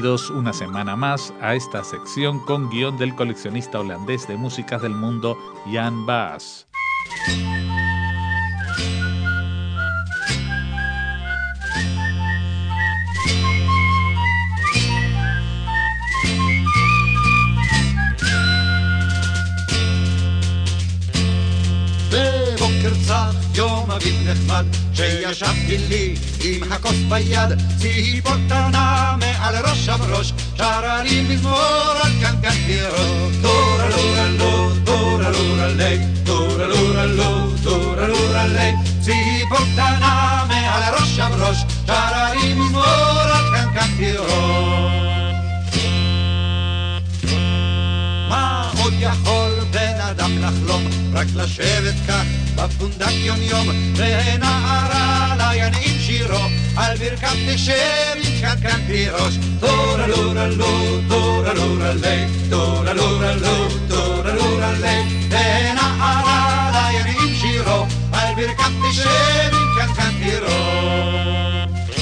Bienvenidos una semana más a esta sección con guión del coleccionista holandés de músicas del mundo, Jan Baas. יום אביב נחמד שישבתי לי עם הכוס ביד ציפורטנה מעל ראש הברוש שרה לי מזמור על קנקן תירוש טורלורלו טורלורלי טורלורלו טורלורלי ציפורטנה מעל ראש הברוש שרה לי מזמור על קנקן תירוש מה עוד יכול בן אדם לחלום רק לשבת כך בפונדק יום יום ונערה לינעים שירו על ברכת תשב עם קנקן תירוש טורלורלו טורלורלי טורלורלו טורלורלי ונערה לינעים שירו על ברכת תשב עם קנקן תירוש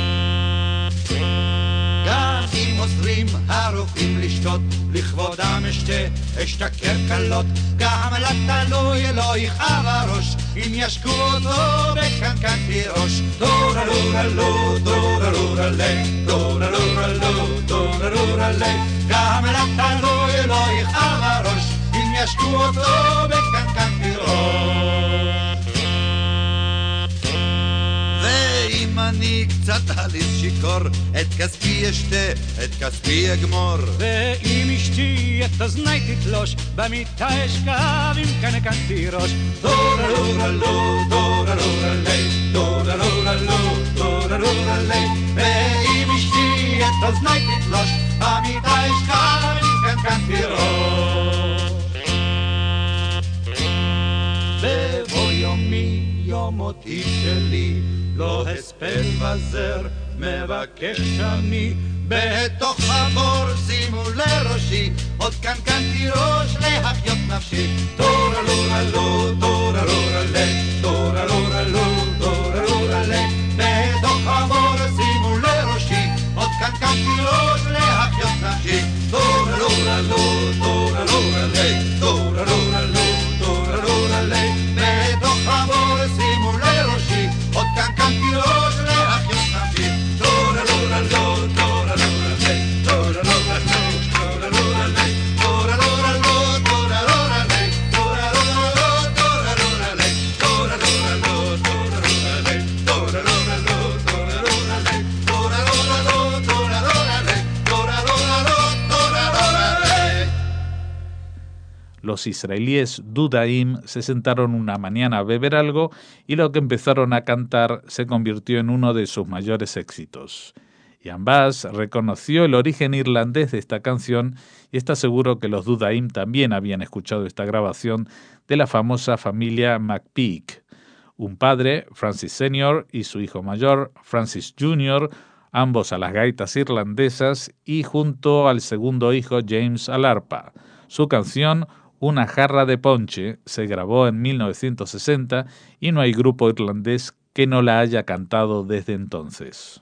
גם אם עוזרים הרופאים לשתות לכבוד המשתה אשתכר קלות גם לתלוי לא יכאב הראש אם ישקו אותו בקנקן תירוש טורלורלו טורלורלי טורלורלו טורלורלי גם לתלוי לא יכאב הראש אם ישקו אותו בקנקן תירוש ואם אני קצת הליס שיקור את כספי אשתה, את כספי אגמור ואם אשתי את אוזני תתלוש במיטה אשכב עם קנקן תירוש טורלורלו טורלורלי טורלורלו טורלורלי ואם אשתי את אוזני תתלוש במיטה אשכב עם קנקן תירוש בבוא יומי יום מותי שלי לא הספד וזר מבקש אני בתוך הבור שימו לראשי עוד קנקן תירוש להחיות נפשי טורלורלו טורלורלי טורלורלו טורלורלי בתוך הבור שימו לראשי עוד קנקן תירוש להחיות נפשי טורלורלו טורלורלי טורלורלו טורלורלי בתוך הבור שימו לראשי עוד קנקן תירוש להחיות נפשי טורלורלו טורלורלי טורלורלו טורלורלי טורלורלו טורלורלי טורלורלו טורלורלי טורלורלו טורלורלי טורלורלו טורלורלי טורלורלו טורלורלי טורלורלו. Los israelíes Dudaim se sentaron una mañana a beber algo y lo que empezaron a cantar se convirtió en uno de sus mayores éxitos. Jan Baas reconoció el origen irlandés de esta canción y está seguro que los Dudaim también habían escuchado esta grabación de la famosa familia McPeak. Un padre, Francis Sr., y su hijo mayor, Francis Jr., ambos a las gaitas irlandesas y junto al segundo hijo, James, al arpa. Su canción, Una jarra de ponche, se grabó en 1960 y no hay grupo irlandés que no la haya cantado desde entonces.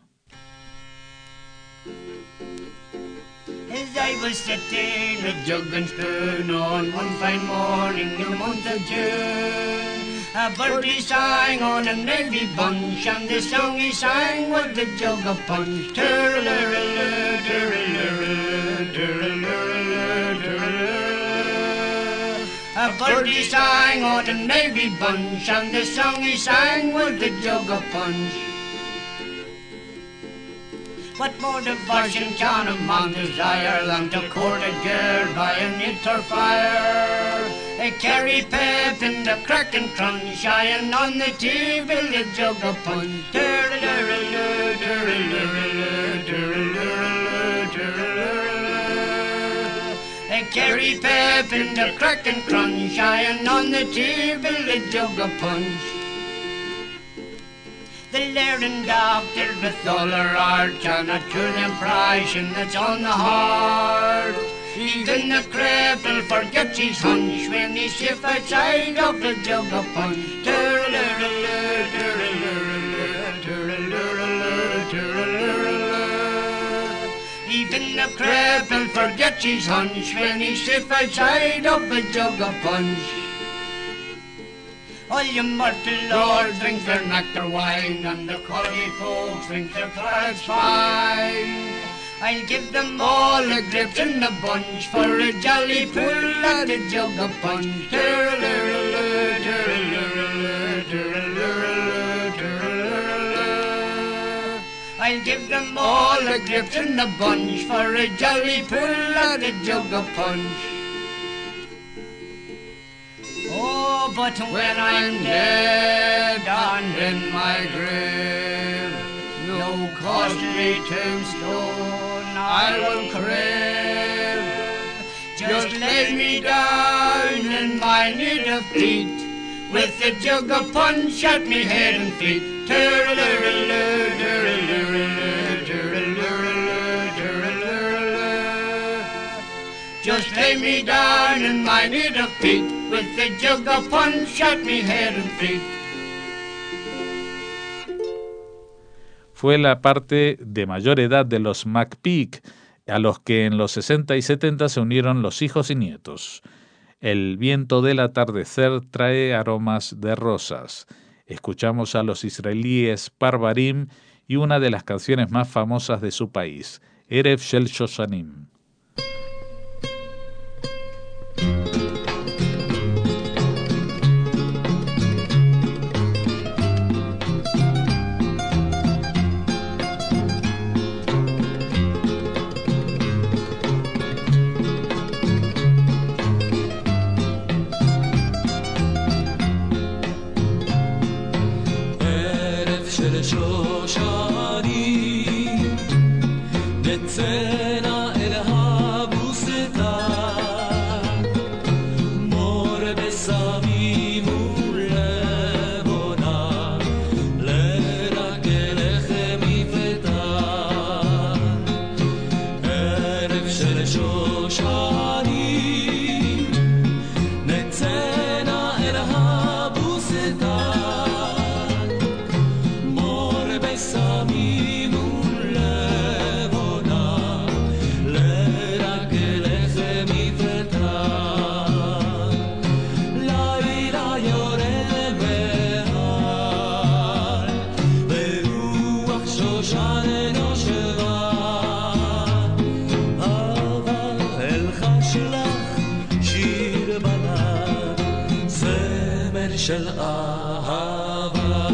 As I was sitting a jug and spoon on one fine morning in the month of June, a birdie sang on a navy bunch, and the song he sang was the jug of punch. Turr-a-lurr-a-lurr, turr-a-lurr-a-lurr, turr-a-lurr-a-lurr, turr-a-lurr-a-lurr. A birdie sang on a navy bunch, and the song he sang was the jug of punch. What more devotion can a man desire than to court a girl by a knit or fire? A carry pep in the crack and crunch, iron on the table a jug of punch. Turr-a-lurr-a-lurr, turr-a-lurr-a-lurr, turr-a-lurr-a-lurr, turr-a-lurr-a-lurr. A carry pep in the crack and crunch, iron on the table a jug of punch. The learning doctor with all her art cannot cure the impression that's on the heart. Even the cripple forgets his hunch when he sits outside of the jug of punch. Turr-a-lurr-a-lurr, turr-a-lurr-a-lurr, turr-a-lurr-a-lurr, turr-a-lurr-a-lurr. in the crap'll forget his hunch when he sits outside of a jug of punch. All you mortal lords drink their nectar wine, and the collie folks drink their claret fine. I'll give them all a grip in a bunch for a jolly pull at a jug of punch. I'll give them all a grip in a bunch for a jolly pull at a jug of punch. Oh, but when I'm dead and in my grave, no costly tombstone I will crave. Just lay me down in my native peat, with a jug of punch at me head and feet. Just lay me down in my native peat, with a jug of punch at me head and feet. Fue la parte de mayor edad de los McPeak, a los que en los 60 y 70 se unieron los hijos y nietos. El viento del atardecer trae aromas de rosas. Escuchamos a los israelíes Parvarim y una de las canciones más famosas de su país, Erev Shel Shoshanim. של אהבה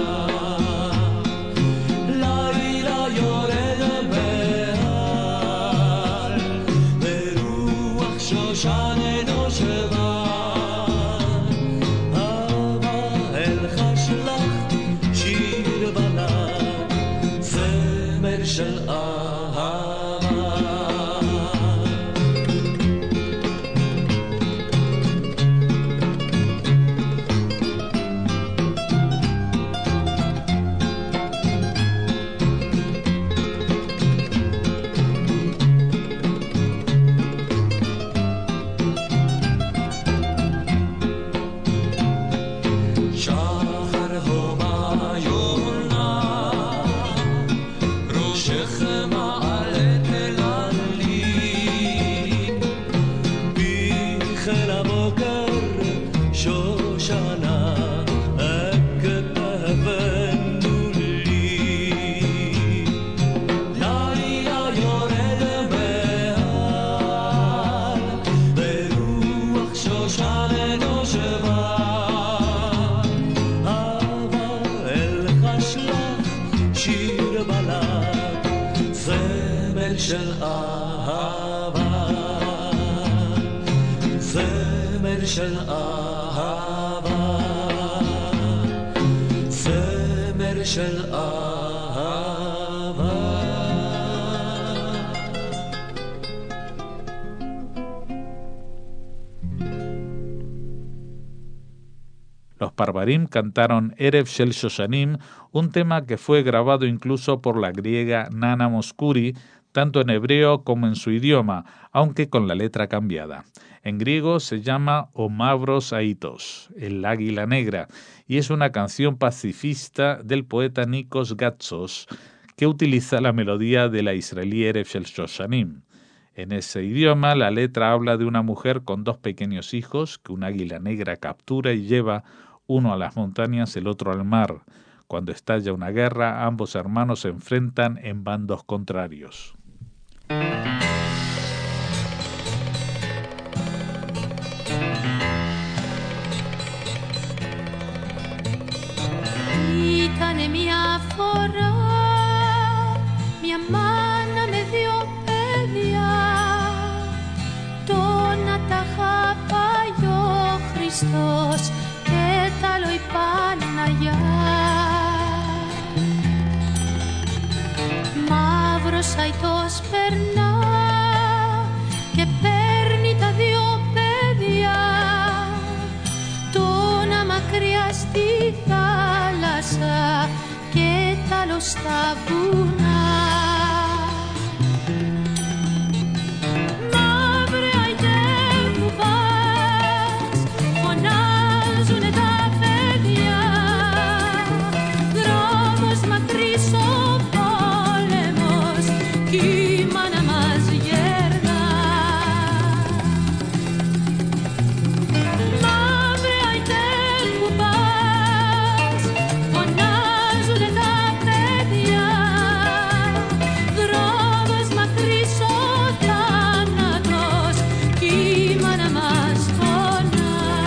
לילה יורד מעל ברוח שושן נושבה אהבה אלחש לך שיר בלד זמר של אהבה של אהבה זמר של אהבה זמר של אהבה Los Parvarim cantaron Erev Shel Shoshanim, un tema que fue grabado incluso por la griega Nana Mouskouri, tanto en hebreo como en su idioma, aunque con la letra cambiada. En griego se llama O Mavros Aitos, el águila negra, y es una canción pacifista del poeta Nikos Gatsos, que utiliza la melodía de la israelí Erev Shel Shoshanim. En ese idioma, la letra habla de una mujer con 2 pequeños hijos que un águila negra captura y lleva, uno a las montañas, el otro al mar. Cuando estalla una guerra, ambos hermanos se enfrentan en bandos contrarios. Ήτανε μια φορά, μια μάνα με 2 παιδιά, το να τα χαπάει ο Χριστός και τ' άλλο η Παναγιά. Μαύρος αητός περνά και παίρνει τα 2 παιδιά, το να μακριά στη θάλασσα και τ' άλλο στα βουνά. Μαύρε αητέ που πας, φωνάζουνε τα παιδιά, δρόμος μακρύς ο πόλεμος κι η μάνα μας γέρνα. Μαύρε αητέ που πας, φωνάζουνε τα παιδιά, δρόμος μακρύς ο θάνατος κι η μάνα μας φωνά.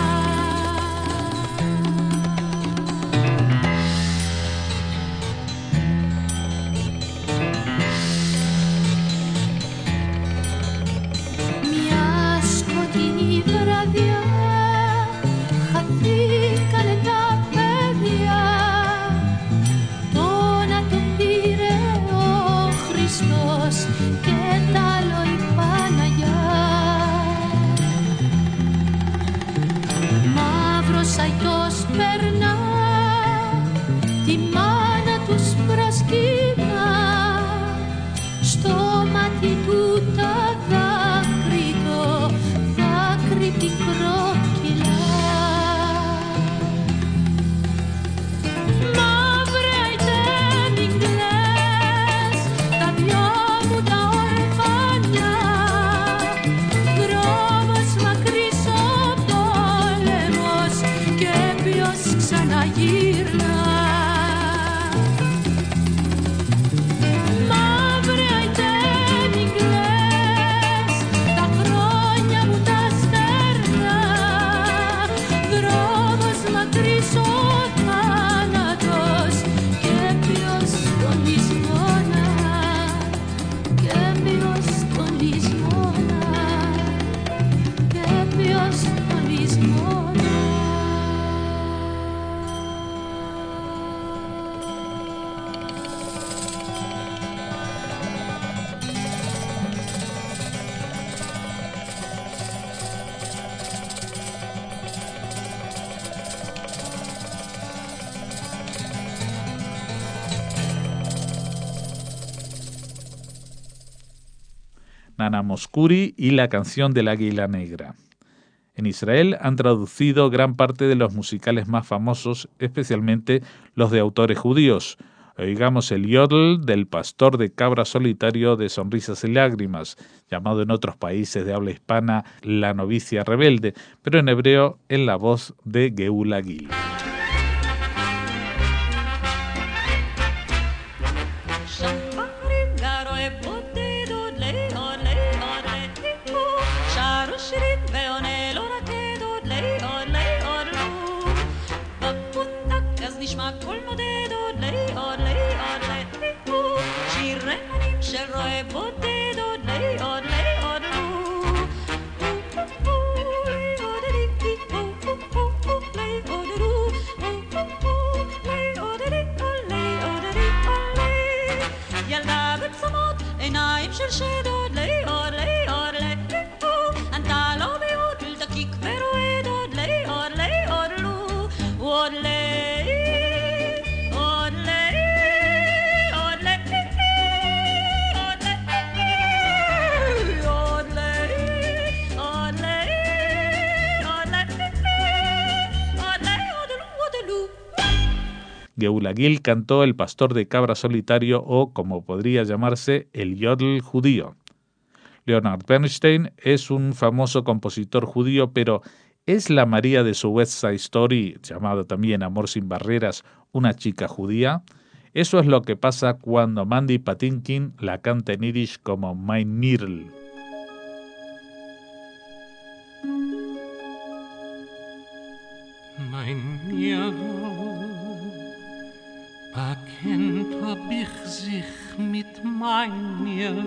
Μια σκοτεινή βραδιά χαθήκανε τα παιδιά, το να το πήρε ο Χριστός και τ' άλλο η Παναγιά. Μαύρος αητός περνά, τη μάνα τους προσκυνά, στο μάτι του τα δάκρυ, το δάκρυ πικρό κυλά. Μαύρε αητέ μην κλαις, τα 2 μου τα ορφανιά, δρόμος μακρύς ο πόλεμος και ποιος ξαναγύρνα. Μαύρε αητέ μην κλαις, τα χρόνια μου τα στερνά, δρόμος μακρύς ο θάνατος και ποιος τον λησμονά, και ποιος τον λησμονά, και ποιος τον λησμονά. Nana Mouskouri y la canción del águila negra. En Israel han traducido gran parte de los musicales más famosos, especialmente los de autores judíos. Oigamos el yodel del pastor de cabra solitario de sonrisas y lágrimas, llamado en otros países de habla hispana La novicia rebelde, pero en hebreo en la voz de Geula Gil. Geula Gil cantó El pastor de cabra solitario o, como podría llamarse, el yodel judío. Leonard Bernstein es un famoso compositor judío, pero ¿es la María de su West Side Story, llamada también Amor sin barreras, una chica judía? Eso es lo que pasa cuando Mandy Patinkin la canta en yiddish como Mein Mirl. Mein Mirl, bekennt hab ich sich mit mein Mirl,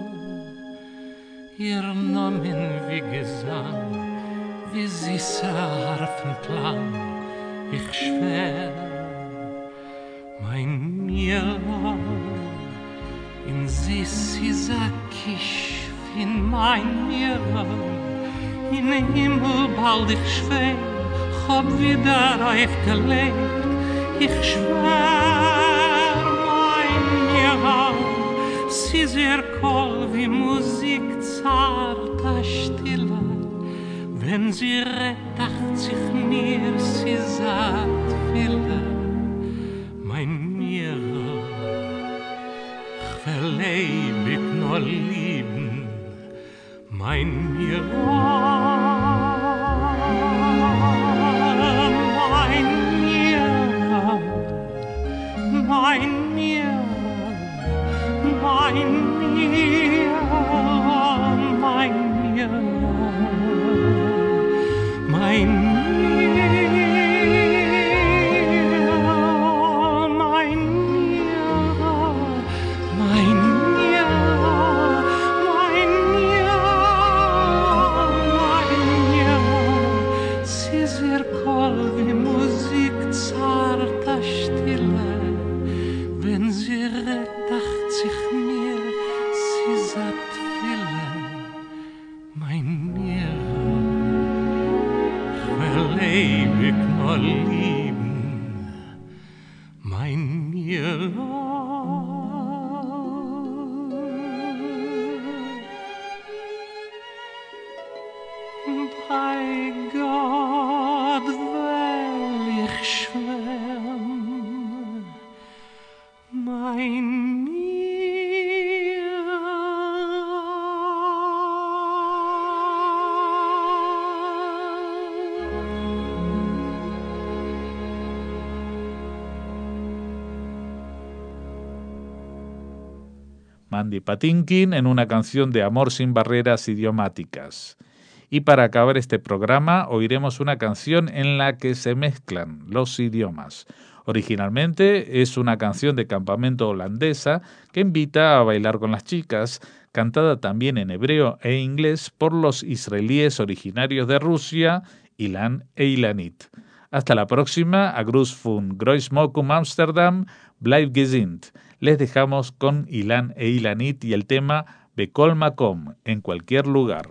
ihr Namen wie Gesang, wie süßer Harfenklang, ich schwör, mein Mirl, in süß ist a Kisch in mein Mirl, in den Himmel bald ich schwör, hab wieder aufgelebt, ich schwör, mein Mirl, sie sehr kohl wie Musik zarter Stille, wenn sie rettacht sich mir, sie sagt viele, mein Mirl, ich will ewig nur lieben, mein Mirl. Mein Mirl, mein Mirl, mein Mirl, mein Mirl, mein Mirl, mein Mirl, sie sehr kohl wie Musik zarter Stille. Wenn sie rettacht sich mir, sie sagt viele, mein Mirl, ich will ewig nur lieben, mein Mirl. Bei Gott will ich schwören, mein Mandy Patinkin en una canción de Amor sin barreras idiomáticas. Y para acabar este programa oiremos una canción en la que se mezclan los idiomas. Originalmente es una canción de campamento holandesa que invita a bailar con las chicas, cantada también en hebreo e inglés por los israelíes originarios de Rusia, Ilan e Ilanit. Hasta la próxima, a Grüß von Großmokum Amsterdam, bleib gesund. Les dejamos con Ilan e Ilanit y el tema Bekol Makom, en cualquier lugar.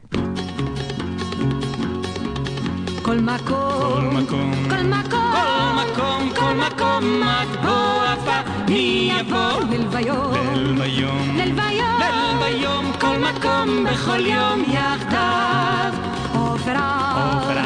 כל מקום, כל מקום, כל מקום, את בוא עפה, מי יבוא ללוויום, ללוויום, כל מקום, בכל יום יחדיו, עובר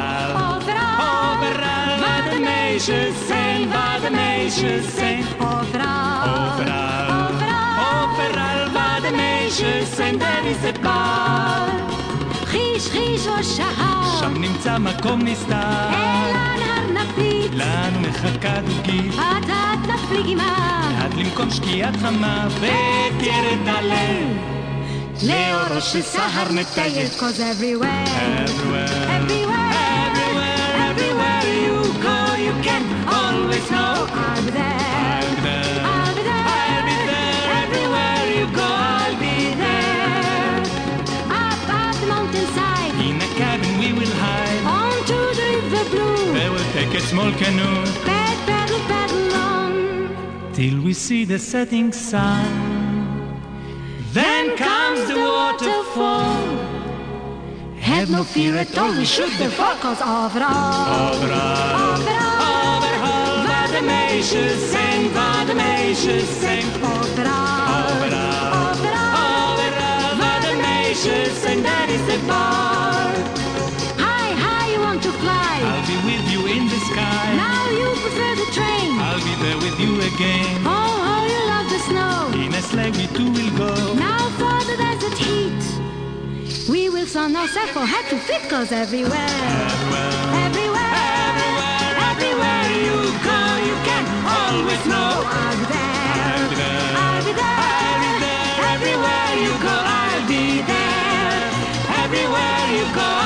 על meisjes zijn, waar de meisjes zijn, overal waar de meisjes zijn, daar is het bal. חיש או שחר, שם נמצא מקום נסתר, אל הנהר נפליט, לנו מחכה דוגית, את נפליג עמה, עד למקום שקיעת חמה, ותרד הלב, לאורו של סהר נטייל, cause everywhere, everywhere you go, you can always know, I'll be there, everywhere you go, I'll be there, up the mountainside, in a cabin we will hide, onto the river blue, we will take a small canoe, paddle on, till we see the setting sun, then comes the waterfall. Have no fear at all, we shoot the fall, cause overall, waar de meisjes zijn, waar de meisjes zijn, overall, waar de meisjes zijn, that is the bar. High, you want to fly, I'll be with you in the sky, now you prefer the train, I'll be there with you again, oh, you love the snow, in a sleigh we two will go, now for the desert heat, shoes on our cell phone, hat to fit goes everywhere. Everywhere, Everywhere you go, you can always know I'll be there. I'll be there. Everywhere you go, I'll be there. Everywhere you go,